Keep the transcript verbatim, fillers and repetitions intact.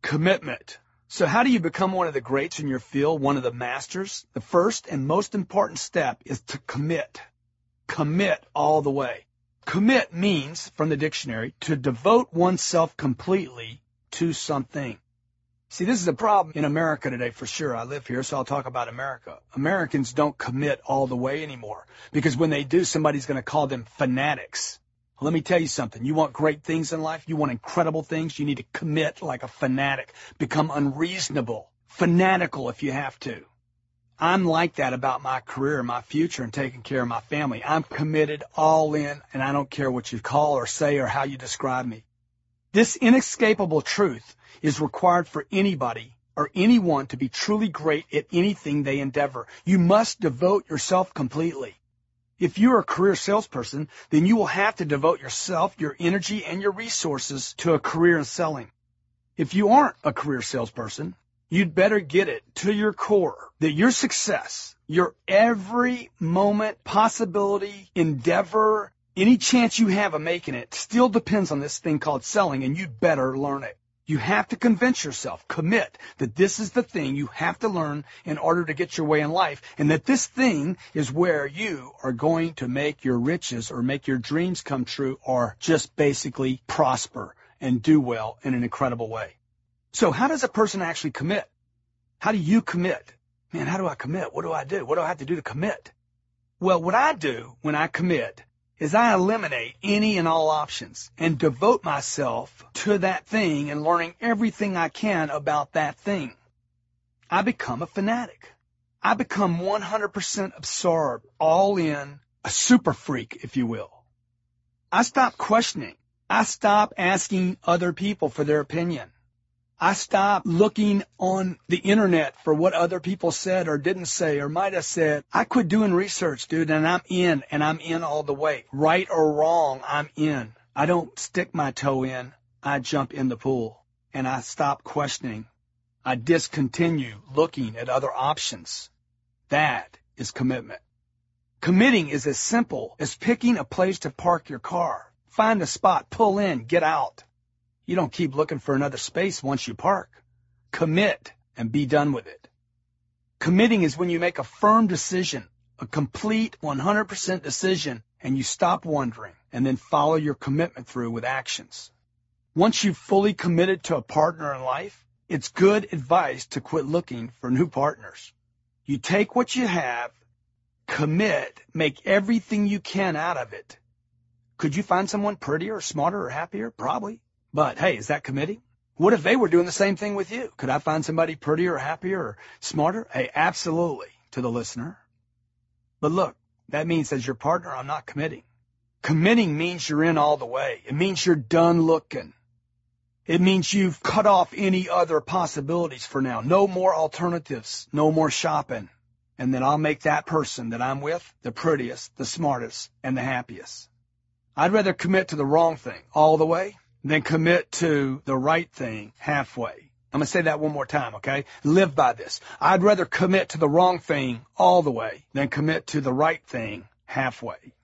Commitment. So how do you become one of the greats in your field, one of the masters? The first and most important step is to commit. Commit all the way. Commit means, from the dictionary, to devote oneself completely to something. See, this is a problem in America today for sure. I live here, so I'll talk about America. Americans don't commit all the way anymore because when they do, somebody's going to call them fanatics. Let me tell you something. You want great things in life? You want incredible things? You need to commit like a fanatic. Become unreasonable, fanatical if you have to. I'm like that about my career, my future, and taking care of my family. I'm committed, all in, and I don't care what you call or say or how you describe me. This inescapable truth is required for anybody or anyone to be truly great at anything they endeavor. You must devote yourself completely. If you're a career salesperson, then you will have to devote yourself, your energy, and your resources to a career in selling. If you aren't a career salesperson, you'd better get it to your core that your success, your every moment, possibility, endeavor, any chance you have of making it still depends on this thing called selling, and you'd better learn it. You have to convince yourself, commit, that this is the thing you have to learn in order to get your way in life, and that this thing is where you are going to make your riches or make your dreams come true or just basically prosper and do well in an incredible way. So how does a person actually commit? How do you commit? Man, how do I commit? What do I do? What do I have to do to commit? Well, what I do when I commit is I eliminate any and all options and devote myself to that thing and learning everything I can about that thing. I become a fanatic. I become one hundred percent absorbed, all in, a super freak, if you will. I stop questioning. I stop asking other people for their opinion. I stopped looking on the internet for what other people said or didn't say or might have said. I quit doing research, dude, and I'm in, and I'm in all the way. Right or wrong, I'm in. I don't stick my toe in. I jump in the pool, and I stop questioning. I discontinue looking at other options. That is commitment. Committing is as simple as picking a place to park your car. Find a spot, pull in, get out. You don't keep looking for another space once you park. Commit and be done with it. Committing is when you make a firm decision, a complete one hundred percent decision, and you stop wondering and then follow your commitment through with actions. Once you've fully committed to a partner in life, it's good advice to quit looking for new partners. You take what you have, commit, make everything you can out of it. Could you find someone prettier, smarter, or happier? Probably. But, hey, is that committing? What if they were doing the same thing with you? Could I find somebody prettier or happier or smarter? Hey, absolutely, to the listener. But look, that means as your partner, I'm not committing. Committing means you're in all the way. It means you're done looking. It means you've cut off any other possibilities for now. No more alternatives. No more shopping. And then I'll make that person that I'm with the prettiest, the smartest, and the happiest. I'd rather commit to the wrong thing all the way than commit to the right thing halfway. I'm going to say that one more time, okay? Live by this. I'd rather commit to the wrong thing all the way than commit to the right thing halfway.